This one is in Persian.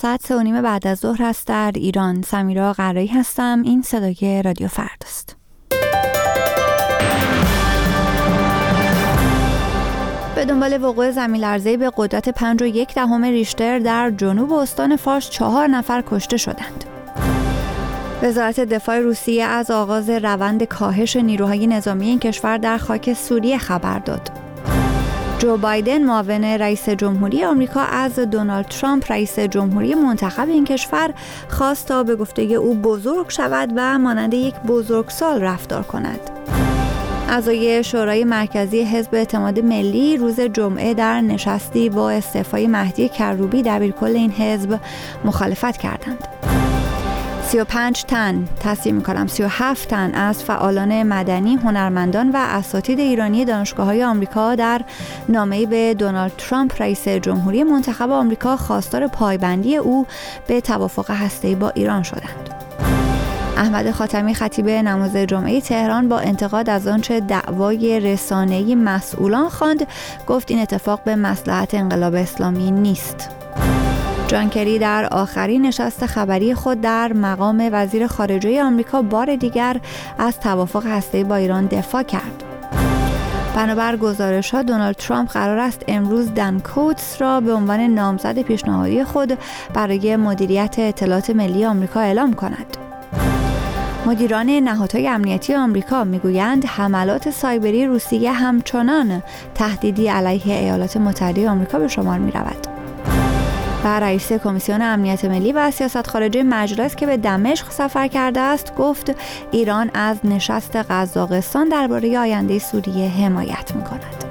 ساعت 3:30 بعد از ظهر است در ایران. سمیرا قرایی هستم. این صدای رادیو فردا است. به دنبال وقوع زمین‌لرزه‌ای به قدرت 5.1 ریشتر در جنوب استان فارس 4 نفر کشته شدند. وزارت دفاع روسیه از آغاز روند کاهش نیروهای نظامی این کشور در خاک سوریه خبر داد. جو بایدن معاون رئیس جمهوری آمریکا از دونالد ترامپ رئیس جمهوری منتخب این کشور خواست تا به گفته او بزرگ شود و مانند یک بزرگسال رفتار کند. اعضای شورای مرکزی حزب اعتماد ملی روز جمعه در نشستی با استعفای مهدی کروبی دبیرکل این حزب مخالفت کردند. 37 تن از فعالان مدنی، هنرمندان و اساتید ایرانی دانشگاه‌های آمریکا در نامه‌ای به دونالد ترامپ رئیس جمهوری منتخب آمریکا خواستار پایبندی او به توافق هسته‌ای با ایران شدند. احمد خاتمی خطیب نماز جمعه تهران با انتقاد از آنچه دعوای رسانه‌ای مسئولان خواند، گفت این اتفاق به مصلحت انقلاب اسلامی نیست. جان کری در آخرین نشست خبری خود در مقام وزیر خارجه آمریکا بار دیگر از توافق هسته‌ای با ایران دفاع کرد. بنابر گزارش‌ها دونالد ترامپ قرار است امروز دن کوتس را به عنوان نامزد پیشنهادی خود برای مدیریت اطلاعات ملی آمریکا اعلام کند. مدیران نهادهای امنیتی آمریکا میگویند حملات سایبری روسیه همچنان تهدیدی علیه ایالات متحده آمریکا به شمار می‌رود. و رئیس کمیسیون امنیت ملی و سیاست خارجی مجلس که به دمشق سفر کرده است گفت ایران از نشست قزاقستان درباره آینده سوریه حمایت می‌کند.